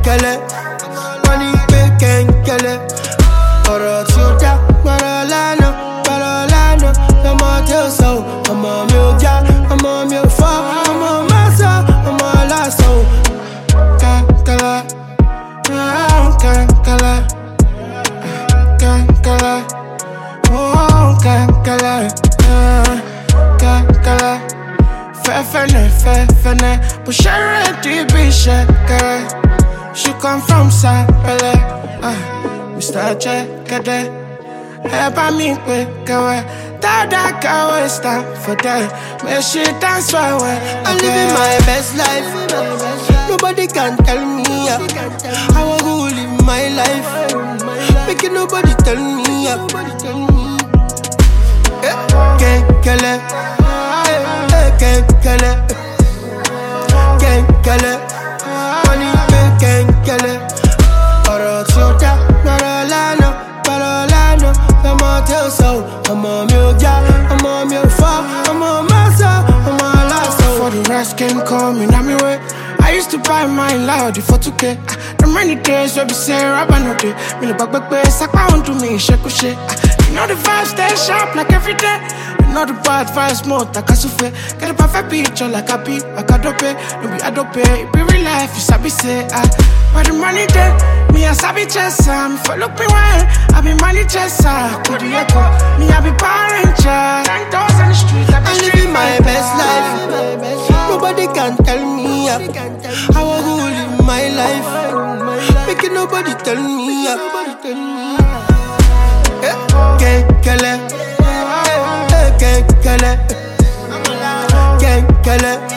kele. Money pay kele. Ọ̀rọ̀ tí ó dá, gbọ́dọ̀ lánàá. I'm on your soul, I'm on your jaw, I'm on your fall, I'm on my soul, I'm on last soul. Kankala, kankala, kankala, oh kankala, kankala. Fefene, pushere dibi shakere. She come from Sapele, Mr. Jekede. Eba mi pe kawe. That girl is time for that. Make she dance for way. I'm living my best life. Nobody can tell me how I go live my life. Making nobody tell me. Kenkele, kenkele, money kenkele. Oro tsoda, marolano. I'm on your soul, I'm on your jaw, I'm on your fall, I'm on my soul, I'm on last soul. For the rest came coming on me way. I used to buy my loud for 2K. The many days where we say rap and no day. Me no back sack pound to me, shake. You know the vibes stay sharp like every day. You know the bad vibes more like a souffle. Get a perfect picture like a beat, like a dope. No be a dope, it be real life, you sabi say where the money day, me a sabi chessa. Me follow me well, I be money chessa. Could you echo? Me a be Power Ranger. 9,000 the streets, I'm living my best life. Nobody can tell me how I go live my life. Making nobody tell me. Kenkele, kenkele, kenkele.